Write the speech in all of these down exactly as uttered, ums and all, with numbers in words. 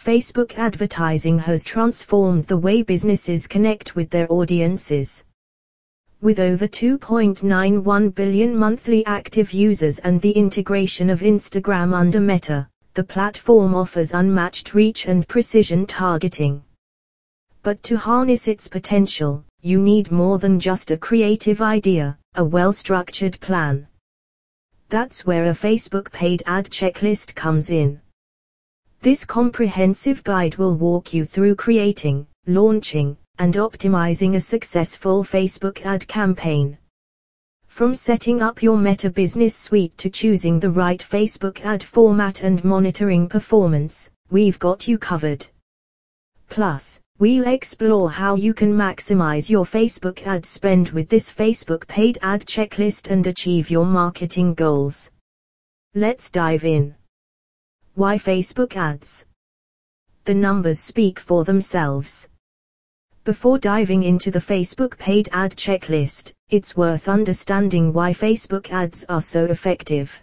Facebook advertising has transformed the way businesses connect with their audiences. With over two point nine one billion monthly active users and the integration of Instagram under Meta, the platform offers unmatched reach and precision targeting. But to harness its potential, you need more than just a creative idea, a well-structured plan. That's where a Facebook paid ad checklist comes in. This comprehensive guide will walk you through creating, launching, and optimizing a successful Facebook ad campaign. From setting up your Meta Business Suite to choosing the right Facebook ad format and monitoring performance, we've got you covered. Plus, we'll explore how you can maximize your Facebook ad spend with this Facebook paid ad checklist and achieve your marketing goals. Let's dive in. Why Facebook ads? The numbers speak for themselves. Before diving into the Facebook paid ad checklist, it's worth understanding why Facebook ads are so effective.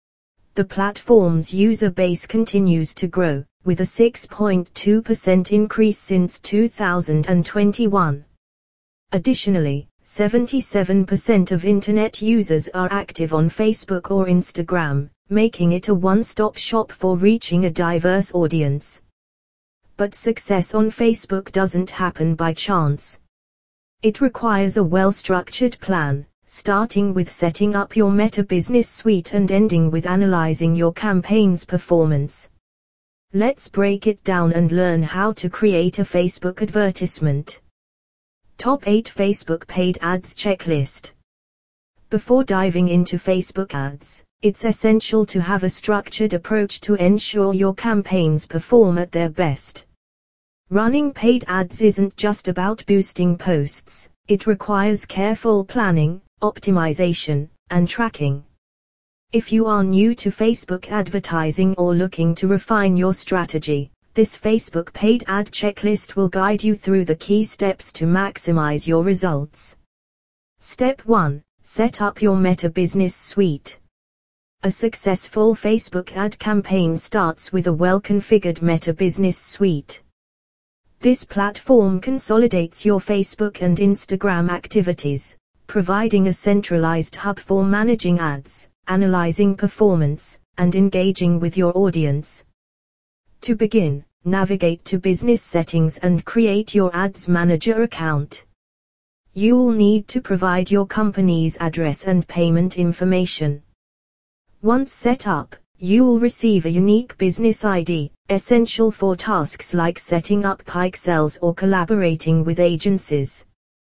The platform's user base continues to grow, with a six point two percent increase since two thousand twenty-one. Additionally, seventy-seven percent of Internet users are active on Facebook or Instagram, making it a one-stop shop for reaching a diverse audience. But success on Facebook doesn't happen by chance. It requires a well-structured plan, starting with setting up your Meta Business Suite and ending with analyzing your campaign's performance. Let's break it down and learn how to create a Facebook advertisement. Top eight Facebook paid ads checklist. Before diving into Facebook ads, it's essential to have a structured approach to ensure your campaigns perform at their best. Running paid ads isn't just about boosting posts, it requires careful planning, optimization, and tracking. If you are new to Facebook advertising or looking to refine your strategy, this Facebook paid ad checklist will guide you through the key steps to maximize your results. Step one. Set up your Meta Business Suite. A successful Facebook ad campaign starts with a well-configured Meta Business Suite. This platform consolidates your Facebook and Instagram activities, providing a centralized hub for managing ads, analyzing performance, and engaging with your audience. To begin, navigate to Business Settings and create your Ads Manager account. You'll need to provide your company's address and payment information. Once set up, you'll receive a unique business I D, essential for tasks like setting up pixels or collaborating with agencies.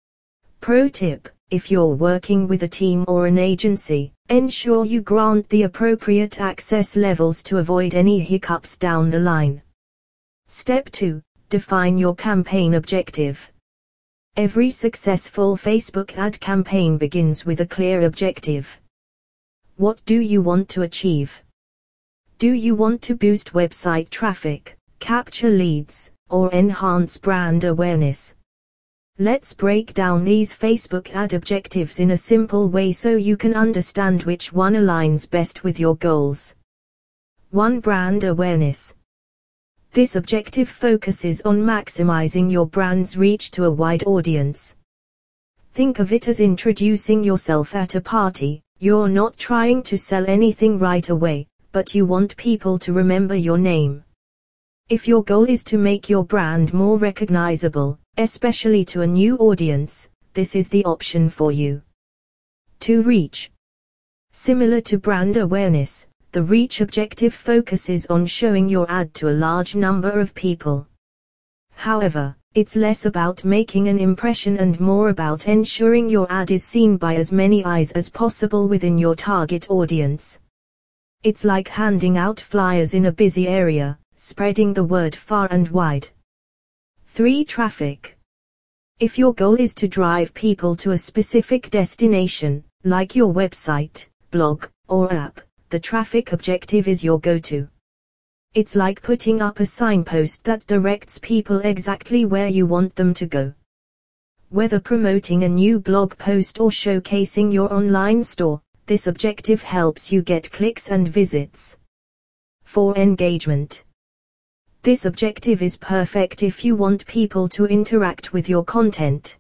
Pro tip: if you're working with a team or an agency, ensure you grant the appropriate access levels to avoid any hiccups down the line. Step two. Define your campaign objective. Every successful Facebook ad campaign begins with a clear objective. What do you want to achieve? Do you want to boost website traffic, capture leads, or enhance brand awareness? Let's break down these Facebook ad objectives in a simple way so you can understand which one aligns best with your goals. one. Brand awareness. This objective focuses on maximizing your brand's reach to a wide audience. Think of it as introducing yourself at a party. You're not trying to sell anything right away, but you want people to remember your name. If your goal is to make your brand more recognizable, especially to a new audience, this is the option for you. two. Reach. Similar to brand awareness, the reach objective focuses on showing your ad to a large number of people. However, it's less about making an impression and more about ensuring your ad is seen by as many eyes as possible within your target audience. It's like handing out flyers in a busy area, spreading the word far and wide. three. Traffic. If your goal is to drive people to a specific destination, like your website, blog, or app, the traffic objective is your go-to. It's like putting up a signpost that directs people exactly where you want them to go. Whether promoting a new blog post or showcasing your online store, this objective helps you get clicks and visits. four. Engagement. This objective is perfect if you want people to interact with your content.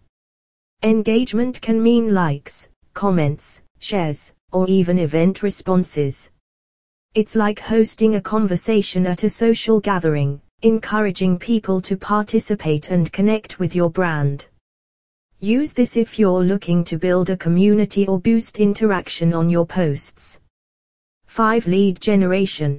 Engagement can mean likes, comments, shares, or even event responses. It's like hosting a conversation at a social gathering, encouraging people to participate and connect with your brand. Use this if you're looking to build a community or boost interaction on your posts. five. Lead generation.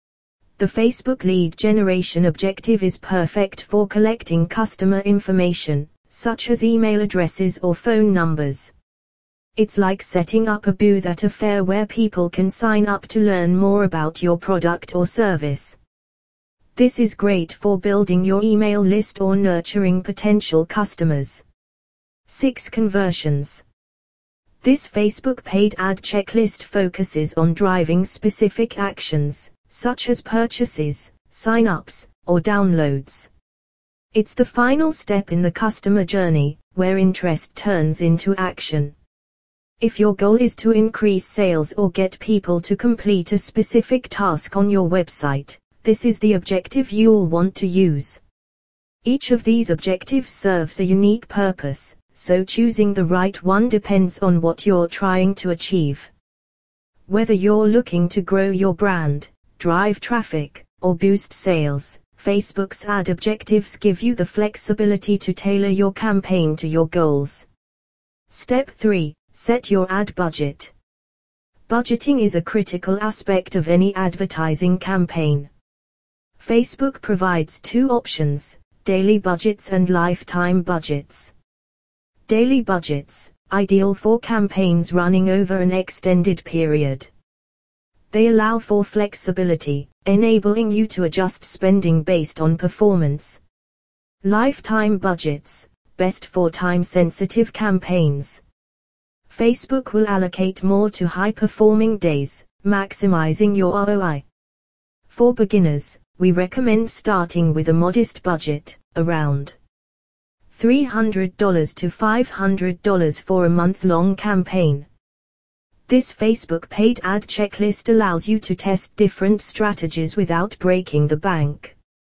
The Facebook lead generation objective is perfect for collecting customer information, such as email addresses or phone numbers. It's like setting up a booth at a fair where people can sign up to learn more about your product or service. This is great for building your email list or nurturing potential customers. six. Conversions. This Facebook paid ad checklist focuses on driving specific actions, such as purchases, sign-ups, or downloads. It's the final step in the customer journey, where interest turns into action. If your goal is to increase sales or get people to complete a specific task on your website, this is the objective you'll want to use. Each of these objectives serves a unique purpose, so choosing the right one depends on what you're trying to achieve. Whether you're looking to grow your brand, drive traffic, or boost sales, Facebook's ad objectives give you the flexibility to tailor your campaign to your goals. Step three. Set your ad budget. Budgeting is a critical aspect of any advertising campaign. Facebook provides two options, daily budgets and lifetime budgets. Daily budgets, ideal for campaigns running over an extended period. They allow for flexibility, enabling you to adjust spending based on performance. Lifetime budgets, best for time-sensitive campaigns. Facebook will allocate more to high-performing days, maximizing your R O I. For beginners, we recommend starting with a modest budget, around three hundred dollars to five hundred dollars for a month-long campaign. This Facebook paid ad checklist allows you to test different strategies without breaking the bank.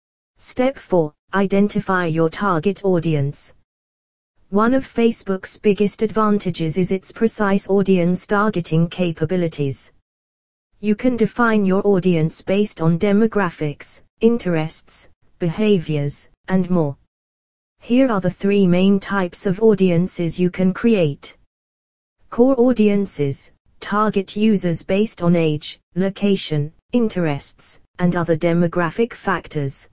Step four. Identify your target audience. One of Facebook's biggest advantages is its precise audience targeting capabilities. You can define your audience based on demographics, interests, behaviors, and more. Here are the three main types of audiences you can create. Core audiences, target users based on age, location, interests, and other demographic factors.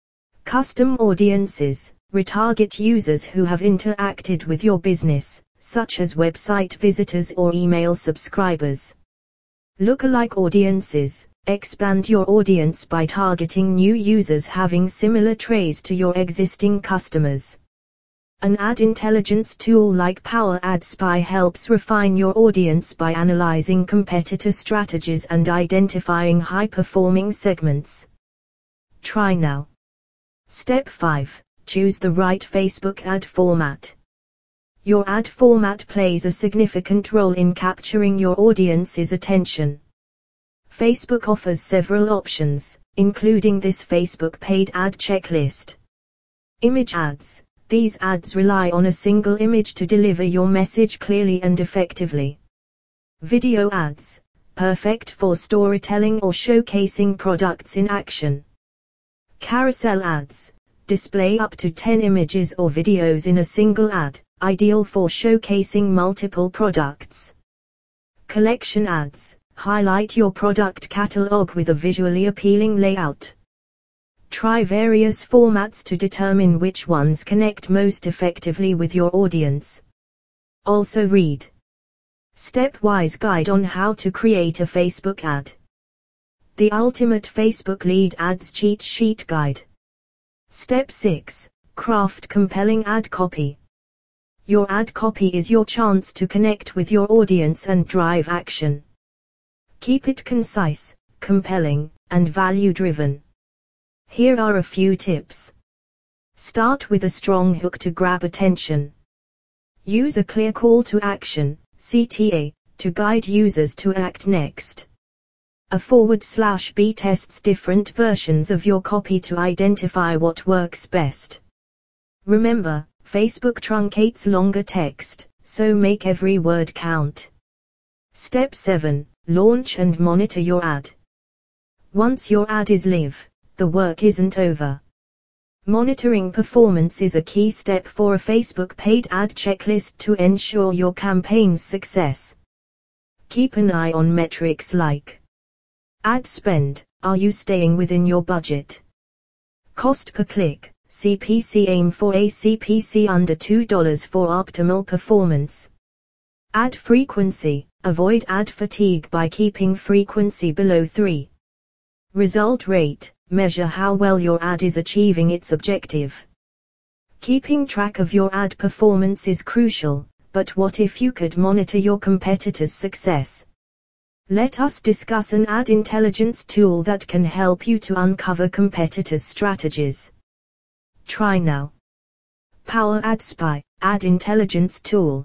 Custom audiences, retarget users who have interacted with your business, such as website visitors or email subscribers. Lookalike audiences, expand your audience by targeting new users having similar traits to your existing customers. An ad intelligence tool like Power Ad Spy helps refine your audience by analyzing competitor strategies and identifying high-performing segments. Try now. Step five. Choose the right Facebook ad format. Your ad format plays a significant role in capturing your audience's attention. Facebook offers several options, including this Facebook paid ad checklist. Image ads. These ads rely on a single image to deliver your message clearly and effectively. Video ads. Perfect for storytelling or showcasing products in action. Carousel ads. Display up to ten images or videos in a single ad, ideal for showcasing multiple products. Collection ads. Highlight your product catalog with a visually appealing layout. Try various formats to determine which ones connect most effectively with your audience. Also read Stepwise Guide on how to create a Facebook ad. The Ultimate Facebook Lead Ads Cheat Sheet Guide. Step six. Craft compelling ad copy. Your ad copy is your chance to connect with your audience and drive action. Keep it concise, compelling, and value-driven. Here are a few tips. Start with a strong hook to grab attention. Use a clear call to action, C T A, to guide users to act next. A forward slash B tests different versions of your copy to identify what works best. Remember, Facebook truncates longer text, so make every word count. Step seven. Launch and monitor your ad. Once your ad is live, the work isn't over. Monitoring performance is a key step for a Facebook paid ad checklist to ensure your campaign's success. Keep an eye on metrics like ad spend, are you staying within your budget? Cost per click, C P C, aim for a C P C under two dollars for optimal performance. Ad frequency, avoid ad fatigue by keeping frequency below three. Result rate, measure how well your ad is achieving its objective. Keeping track of your ad performance is crucial, but what if you could monitor your competitors' success? Let us discuss an ad intelligence tool that can help you to uncover competitors' strategies. Try now. Power Ad Spy, ad intelligence tool.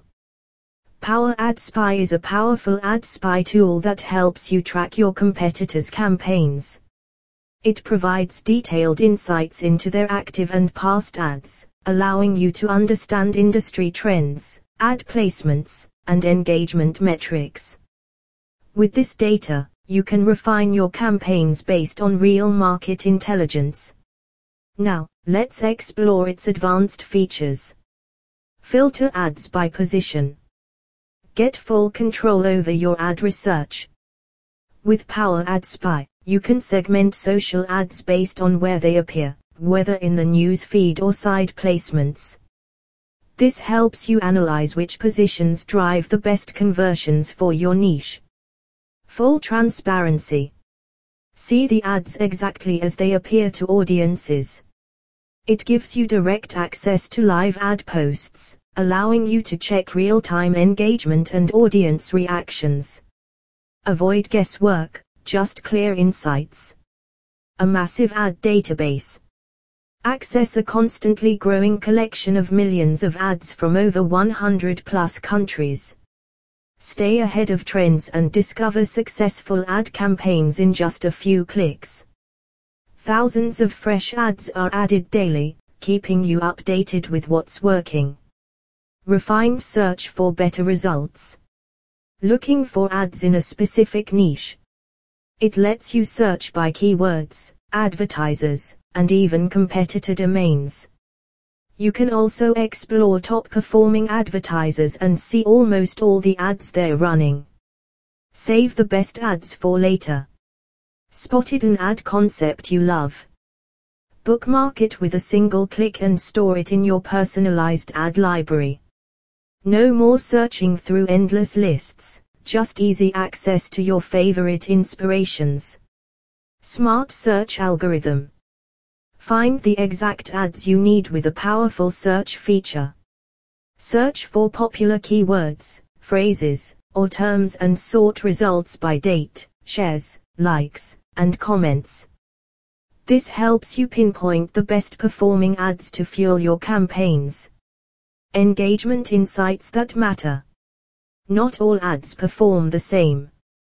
Power Ad Spy is a powerful ad spy tool that helps you track your competitors' campaigns. It provides detailed insights into their active and past ads, allowing you to understand industry trends, ad placements, and engagement metrics. With this data, you can refine your campaigns based on real market intelligence. Now, let's explore its advanced features. Filter ads by position. Get full control over your ad research. With Power Ad Spy, you can segment social ads based on where they appear, whether in the news feed or side placements. This helps you analyze which positions drive the best conversions for your niche. Full transparency. See the ads exactly as they appear to audiences. It gives you direct access to live ad posts, allowing you to check real-time engagement and audience reactions. Avoid guesswork, just clear insights. A massive ad database. Access a constantly growing collection of millions of ads from over one hundred plus countries. Stay ahead of trends and discover successful ad campaigns in just a few clicks. Thousands of fresh ads are added daily, keeping you updated with what's working. Refined search for better results. Looking for ads in a specific niche. It lets you search by keywords, advertisers, and even competitor domains. You can also explore top-performing advertisers and see almost all the ads they're running. Save the best ads for later. Spotted an ad concept you love? Bookmark it with a single click and store it in your personalized ad library. No more searching through endless lists, just easy access to your favorite inspirations. Smart search algorithm. Find the exact ads you need with a powerful search feature. Search for popular keywords, phrases, or terms and sort results by date, shares, likes, and comments. This helps you pinpoint the best performing ads to fuel your campaigns. Engagement insights that matter. Not all ads perform the same.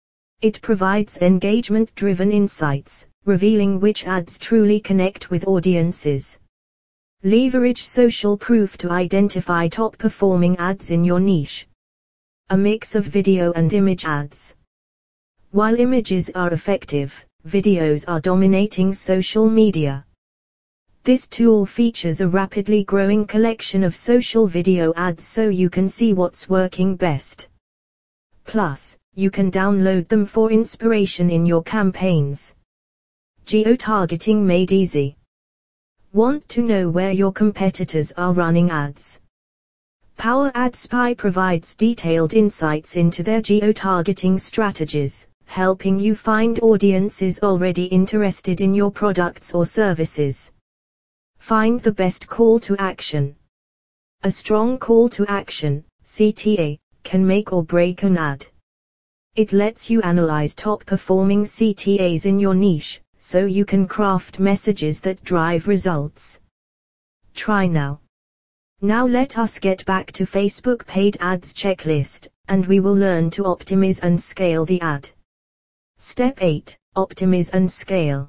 It provides engagement-driven insights, revealing which ads truly connect with audiences. Leverage social proof to identify top-performing ads in your niche. A mix of video and image ads. While images are effective, videos are dominating social media. This tool features a rapidly growing collection of social video ads so you can see what's working best. Plus, you can download them for inspiration in your campaigns. Geo-targeting made easy. Want to know where your competitors are running ads? Power Ad Spy provides detailed insights into their geo-targeting strategies, helping you find audiences already interested in your products or services. Find the best call to action. A strong call to action, C T A, can make or break an ad. It lets you analyze top-performing C T As in your niche, so you can craft messages that drive results. Try now. Now let us get back to Facebook paid ads checklist, and we will learn to optimize and scale the ad. Step eight. Optimize and scale.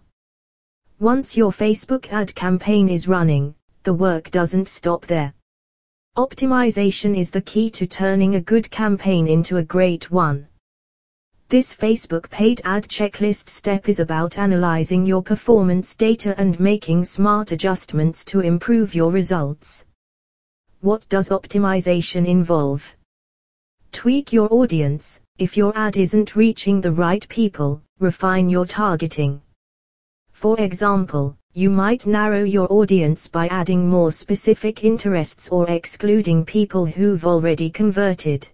Once your Facebook ad campaign is running, the work doesn't stop there. Optimization is the key to turning a good campaign into a great one. This Facebook paid ad checklist step is about analyzing your performance data and making smart adjustments to improve your results. What does optimization involve? Tweak your audience. If your ad isn't reaching the right people, refine your targeting. For example, you might narrow your audience by adding more specific interests or excluding people who've already converted.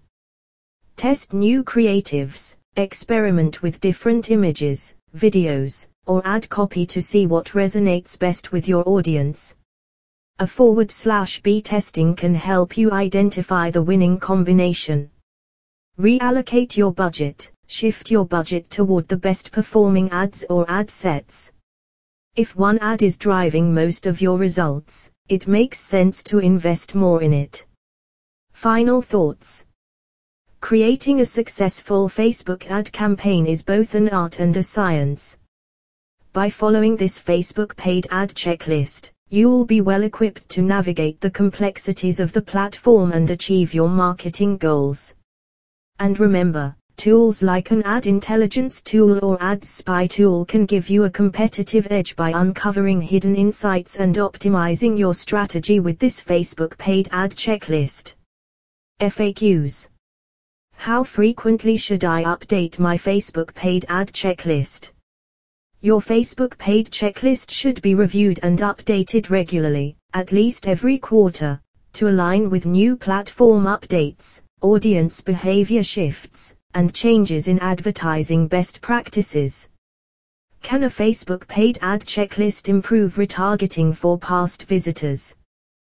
Test new creatives. Experiment with different images, videos, or ad copy to see what resonates best with your audience. A forward slash B testing can help you identify the winning combination. Reallocate your budget. Shift your budget toward the best performing ads or ad sets. If one ad is driving most of your results, it makes sense to invest more in it. Final thoughts. Creating a successful Facebook ad campaign is both an art and a science. By following this Facebook paid ad checklist, you will be well equipped to navigate the complexities of the platform and achieve your marketing goals. And remember, tools like an ad intelligence tool or ad spy tool can give you a competitive edge by uncovering hidden insights and optimizing your strategy with this Facebook paid ad checklist. F A Qs. How frequently should I update my Facebook paid ad checklist? Your Facebook paid checklist should be reviewed and updated regularly, at least every quarter, to align with new platform updates, audience behavior shifts, and changes in advertising best practices. Can a Facebook paid ad checklist improve retargeting for past visitors?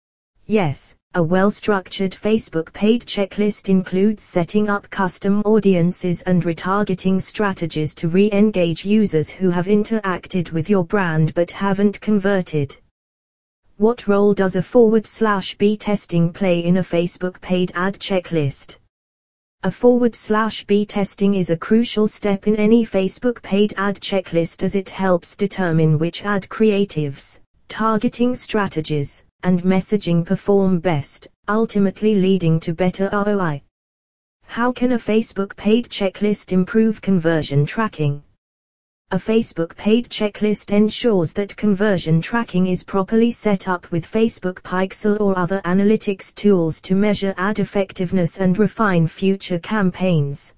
Yes. A well-structured Facebook paid checklist includes setting up custom audiences and retargeting strategies to re-engage users who have interacted with your brand but haven't converted. What role does a forward slash B testing play in a Facebook paid ad checklist? A forward slash B testing is a crucial step in any Facebook paid ad checklist as it helps determine which ad creatives, targeting strategies, and messaging perform best, ultimately leading to better R O I. How can a Facebook paid checklist improve conversion tracking? A Facebook paid checklist ensures that conversion tracking is properly set up with Facebook Pixel or other analytics tools to measure ad effectiveness and refine future campaigns.